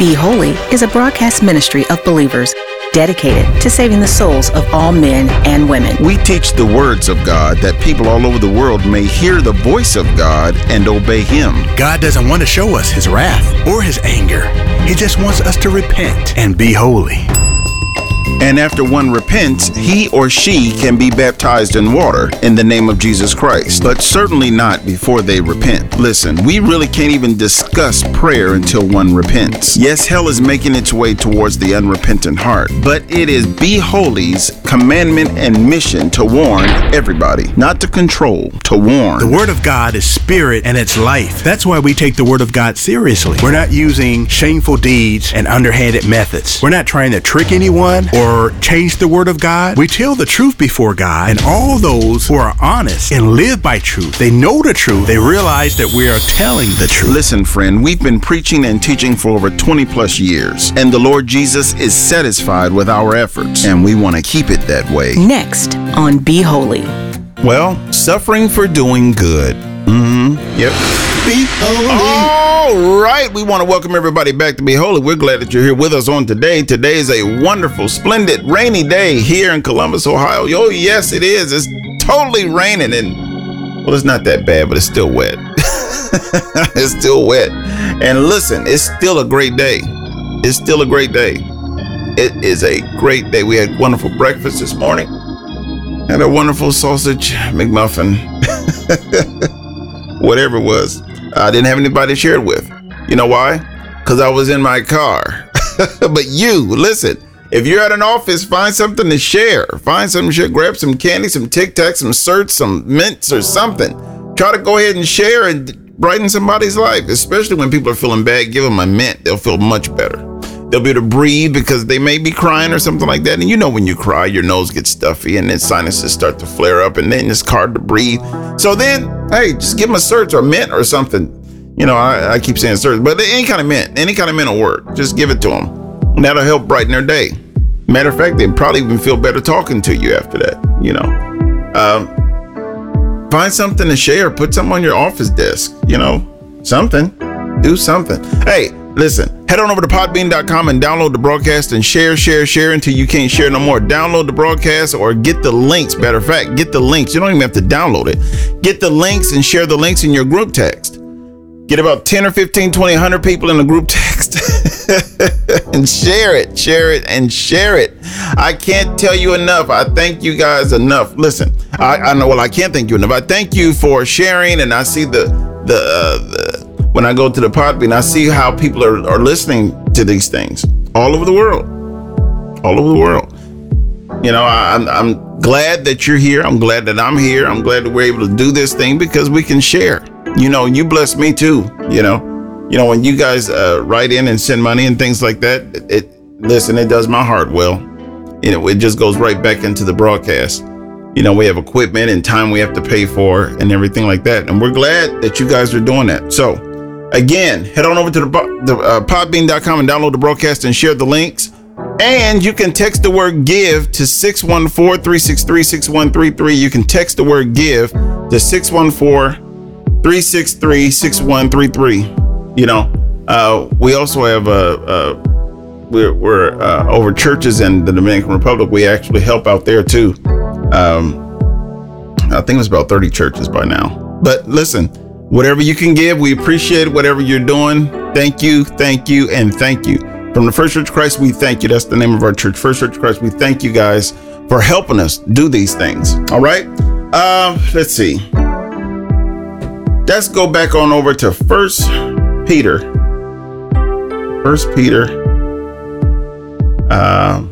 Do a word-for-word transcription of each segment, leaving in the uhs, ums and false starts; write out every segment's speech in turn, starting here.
Be Holy is a broadcast ministry of believers dedicated to saving the souls of all men and women. We teach the words of God that people all over the world may hear the voice of God and obey Him. God doesn't want to show us His wrath or His anger. He just wants us to repent and be holy. And after one repents, he or she can be baptized in water in the name of Jesus Christ, but certainly not before they repent. Listen, we really can't even discuss prayer until one repents. Yes, hell is making its way towards the unrepentant heart, but it is Be Holy's commandment and mission to warn everybody, not to control, to warn. The Word of God is spirit and it's life. That's why we take the Word of God seriously. We're not using shameful deeds and underhanded methods. We're not trying to trick anyone or change the Word of God. We tell the truth before God, and all those who are honest and live by truth, they know the truth, they realize that we are telling the truth. Listen, friend, we've been preaching and teaching for over twenty plus years, and the Lord Jesus is satisfied with our efforts, and we want to keep it that way. Next on Be Holy. Well, suffering for doing good. Mm-hmm. Yep. Be holy. All right. We want to welcome everybody back to Be Holy. We're glad that you're here with us on today. Today is a wonderful, splendid, rainy day here in Columbus, Ohio. Oh, yes, it is. It's totally raining. And, well, it's not that bad, but it's still wet. It's still wet. And listen, it's still a great day. It's still a great day. It is a great day. We had wonderful breakfast this morning. Had a wonderful sausage McMuffin. Whatever it was. I didn't have anybody to share it with. You know why? Because I was in my car. But you, listen, if you're at an office, find something to share. Find something to share. Grab some candy, some Tic Tacs, some certs, some mints or something. Try to go ahead and share and brighten somebody's life, especially when people are feeling bad. Give them a mint. They'll feel much better. They'll be able to breathe because they may be crying or something like that. And you know when you cry, your nose gets stuffy and then sinuses start to flare up and then it's hard to breathe. So then, hey, just give them a certs or a mint or something. You know, I, I keep saying certs, but any kind of mint, any kind of mint will work. Just give it to them. And that'll help brighten their day. Matter of fact, they'll probably even feel better talking to you after that, you know. Um, find something to share. Put something on your office desk, you know, something. Do something. Hey, listen, head on over to podbean dot com and download the broadcast and share, share, share until you can't share no more. Download the broadcast or get the links. Matter of fact, get the links. You don't even have to download it. Get the links and share the links in your group text. Get about ten or fifteen, twenty, one hundred people in the group text and share it, share it, and share it. I can't tell you enough. I thank you guys enough. Listen, I, I know, well, I can't thank you enough. I thank you for sharing, and I see the, the, uh, the when I go to the Podbean, I see how people are, are listening to these things all over the world, all over the world. You know, I, I'm, I'm glad that you're here. I'm glad that I'm here. I'm glad that we're able to do this thing because we can share. You know, you bless me too. You know, you know, when you guys uh, write in and send money and things like that, it, it listen, it does my heart well. You know, it just goes right back into the broadcast. You know, we have equipment and time we have to pay for and everything like that. And we're glad that you guys are doing that. So, again, head on over to the, the uh, podbean dot com and download the broadcast and share the links. And you can text the word give to six one four, three six three, six one three three. You can text the word give to six one four, three six three, six one three three. You know, uh, we also have a, uh, we're, we're uh, over churches in the Dominican Republic. We actually help out there too. Um, I think it's about thirty churches by now. But listen, whatever you can give, we appreciate whatever you're doing. Thank you, thank you, and thank you. From the First Church of Christ, we thank you. That's the name of our church, First Church of Christ. We thank you guys for helping us do these things. All right. Uh, let's see. Let's go back on over to First Peter. First Peter, uh,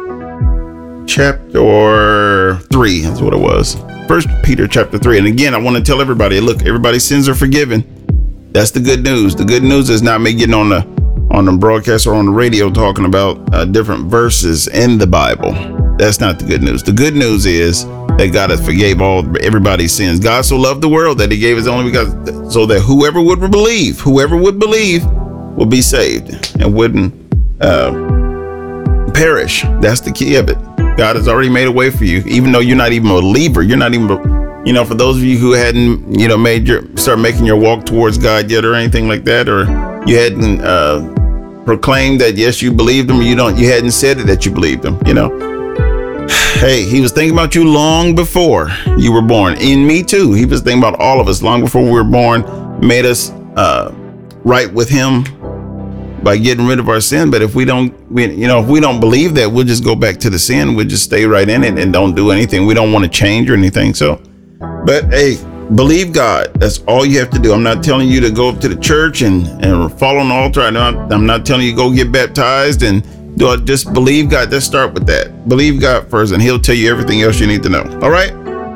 chapter three. That's what it was. First Peter chapter three. And again, I want to tell everybody, look, everybody's sins are forgiven. That's the good news. The good news is not me getting on the on the broadcast or on the radio talking about uh, different verses in the Bible. That's not the good news. The good news is that God has forgave all everybody's sins. God so loved the world that he gave his only begotten, so that whoever would believe, whoever would believe would be saved and wouldn't uh, perish. That's the key of it. God has already made a way for you, even though you're not even a believer. You're not even, you know, for those of you who hadn't, you know, made your, start making your walk towards God yet or anything like that, or you hadn't uh, proclaim that, yes, you believed him. You don't, you hadn't said it that you believed him, you know. Hey, he was thinking about you long before you were born. In me too. He was thinking about all of us long before we were born, made us uh, right with him by getting rid of our sin. But if we don't, we, you know, if we don't believe that, we'll just go back to the sin. We'll just stay right in it and don't do anything. We don't want to change or anything. So, but hey, believe God. That's all you have to do. I'm not telling you to go up to the church and, and fall on the altar. I'm not, I'm not telling you to go get baptized and do it. Just believe God. Let's start with that. Believe God first, and he'll tell you everything else you need to know. All right.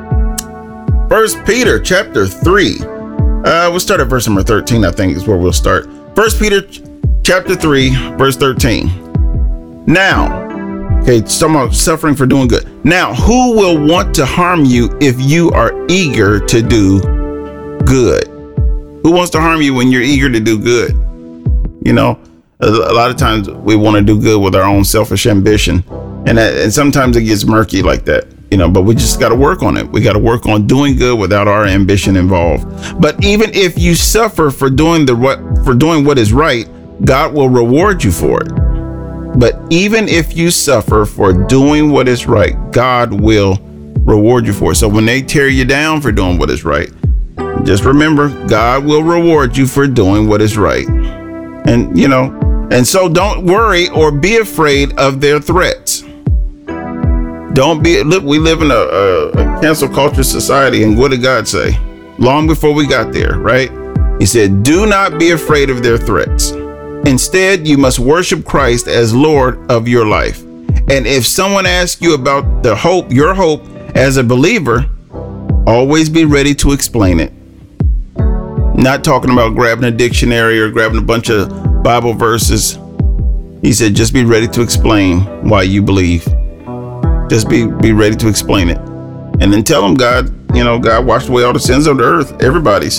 First Peter chapter three. Uh, we'll start at verse number thirteen, I think is where we'll start. First Peter chapter three, verse thirteen. Now, okay, talking about suffering for doing good. Now, who will want to harm you if you are eager to do good? Who wants to harm you when you're eager to do good? You know, a, a lot of times we want to do good with our own selfish ambition. And, that, and sometimes it gets murky like that, you know, but we just got to work on it. We got to work on doing good without our ambition involved. But even if you suffer for doing the what, for doing what is right, God will reward you for it. But even if you suffer for doing what is right, God will reward you for it. So when they tear you down for doing what is right, just remember, God will reward you for doing what is right. And, you know, and so don't worry or be afraid of their threats. Don't be, look, we live in a, a, a cancel culture society. And what did God say? Long before we got there, right? He said, do not be afraid of their threats. Instead, you must worship Christ as Lord of your life. And if someone asks you about the hope, your hope as a believer, always be ready to explain it. Not talking about grabbing a dictionary or grabbing a bunch of Bible verses. He said, just be ready to explain why you believe. Just be, be ready to explain it. And then tell them God, you know, God washed away all the sins of the earth, everybody's.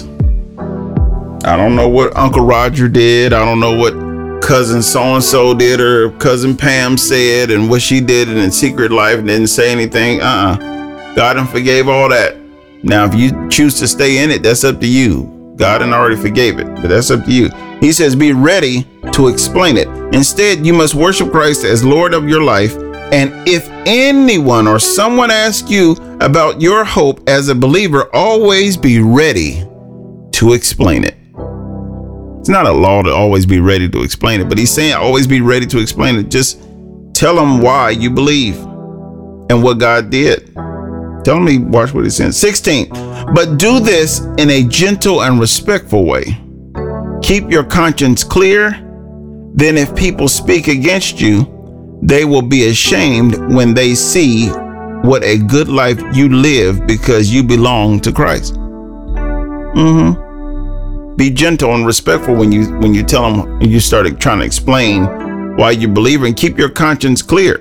I don't know what Uncle Roger did. I don't know what cousin so-and-so did or cousin Pam said and what she did in secret life and didn't say anything. Uh-uh. God done forgave all that. Now, if you choose to stay in it, that's up to you. God done already forgave it, but that's up to you. He says, be ready to explain it. Instead, you must worship Christ as Lord of your life. And if anyone or someone asks you about your hope as a believer, always be ready to explain it. It's not a law to always be ready to explain it, but he's saying always be ready to explain it. Just tell them why you believe and what God did. Tell me, watch what he says. sixteen, but do this in a gentle and respectful way. Keep your conscience clear. Then if people speak against you, they will be ashamed when they see what a good life you live because you belong to Christ. Mm-hmm. Be gentle and respectful when you when you tell them, and you start trying to explain why you believe, and keep your conscience clear.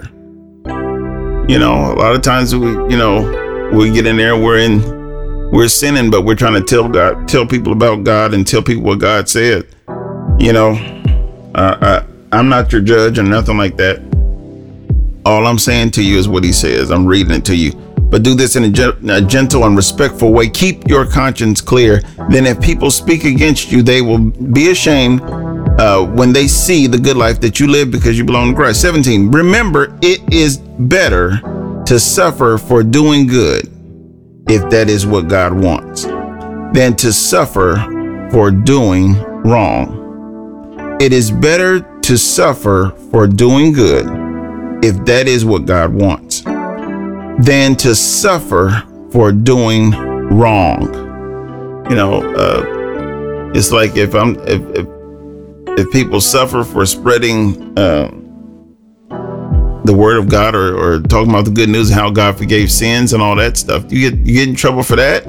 You know, a lot of times we, you know, we get in there, we're in, we're sinning, but we're trying to tell God, tell people about God, and tell people what God said. You know, uh, I, I'm not your judge or nothing like that. All I'm saying to you is what he says. I'm reading it to you. But do this in a, gen- a gentle and respectful way. Keep your conscience clear. Then if people speak against you, they will be ashamed uh, when they see the good life that you live because you belong to Christ. seventeen, remember, it is better to suffer for doing good, if that is what God wants, than to suffer for doing wrong. It is better to suffer for doing good, if that is what God wants, than to suffer for doing wrong. You know, uh, it's like if I'm if if, if people suffer for spreading uh, the word of God or, or talking about the good news and how God forgave sins and all that stuff, you get you get in trouble for that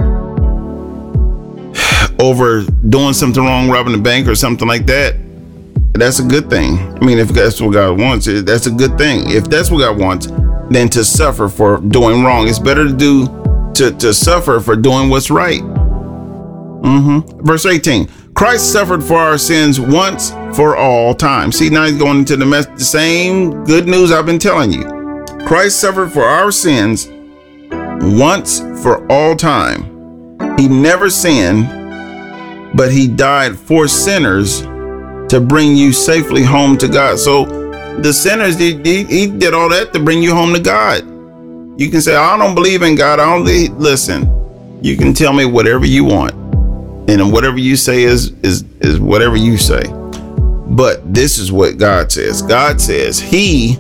over doing something wrong, robbing a bank or something like that. That's a good thing. I mean, if that's what God wants, that's a good thing. If that's what God wants, than to suffer for doing wrong. It's better to do to, to suffer for doing what's right. Mm-hmm. Verse eighteen, Christ suffered for our sins once for all time. See, now he's going into the, mess, the same good news I've been telling you. Christ suffered for our sins once for all time. He never sinned, but he died for sinners to bring you safely home to God. So the sinners, he, he, he did all that to bring you home to God. You can say, I don't believe in God. I don't believe. Listen, you can tell me whatever you want. And whatever you say is, is, is whatever you say. But this is what God says. God says he,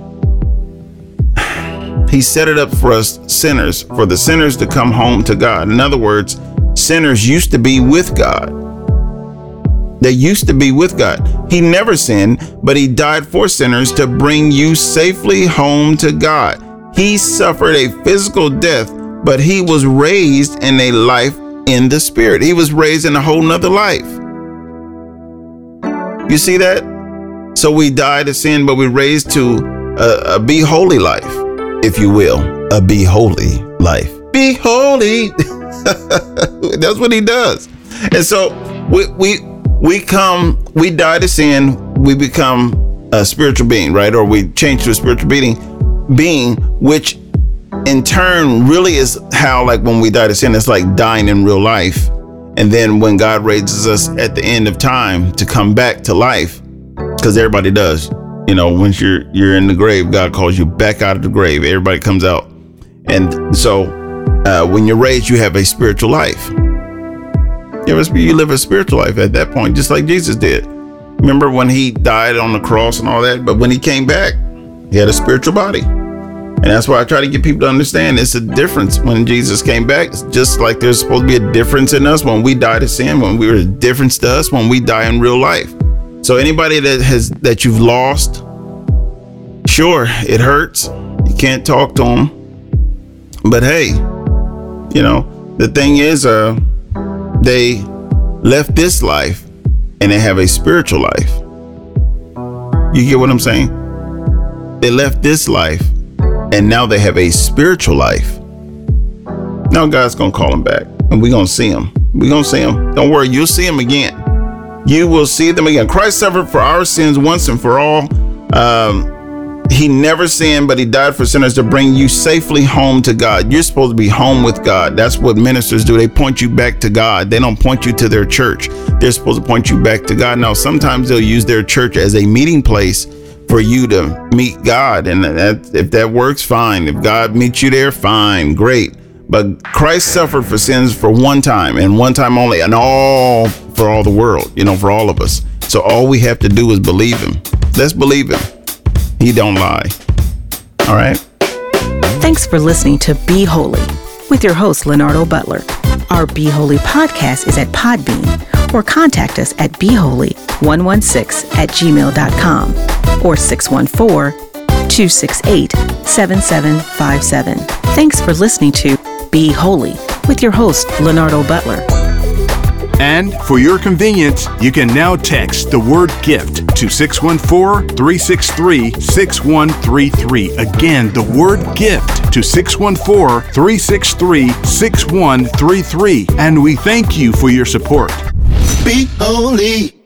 he set it up for us sinners, for the sinners to come home to God. In other words, sinners used to be with God. They used to be with God. He never sinned, but he died for sinners to bring you safely home to God. He suffered a physical death, but he was raised in a life in the spirit. He was raised in a whole nother life. You see that? So we die to sin, but we're raised to a, a be holy life, if you will, a be holy life. Be holy. That's what he does. And so we we we come, we die to sin, we become a spiritual being, right? Or we change to a spiritual being, being, which in turn really is how, like when we die to sin, it's like dying in real life. And then when God raises us at the end of time to come back to life, because everybody does, you know, once you're you're in the grave, God calls you back out of the grave. Everybody comes out. And so uh, when you're raised, you have a spiritual life. You, have a, you live a spiritual life at that point, just like Jesus did. Remember when he died on the cross and all that? But when he came back, he had a spiritual body. And that's why I try to get people to understand it's a difference when Jesus came back. It's just like there's supposed to be a difference in us when we die to sin, when we were a difference to us when we die in real life. So anybody that has that you've lost, sure, it hurts. You can't talk to them. But hey, you know, the thing is, uh, they left this life and they have a spiritual life. You get what I'm saying? They left this life and now they have a spiritual life. Now God's going to call them back and we're going to see them. We're going to see them. Don't worry. You'll see them again. You will see them again. Christ suffered for our sins once and for all. Um, he never sinned, but he died for sinners to bring you safely home to God. You're supposed to be home with God. That's what ministers do. They point you back to God. They don't point you to their church. They're supposed to point you back to God. Now, sometimes they'll use their church as a meeting place for you to meet God. And that, if that works, fine. If God meets you there, fine, great. But Christ suffered for sins for one time and one time only, and all for all the world, you know, for all of us. So all we have to do is believe him. Let's believe him. He don't lie. All right. Thanks for listening to Be Holy with your host, Leonardo Butler. Our Be Holy podcast is at Podbean, or contact us at be holy one one six at gmail dot com or six one four, two six eight, seven seven five seven. Thanks for listening to Be Holy with your host, Leonardo Butler. And for your convenience, you can now text the word GIFT to six one four, three six three, six one three three. Again, the word GIFT to six one four, three six three, six one three three. And we thank you for your support. Be holy.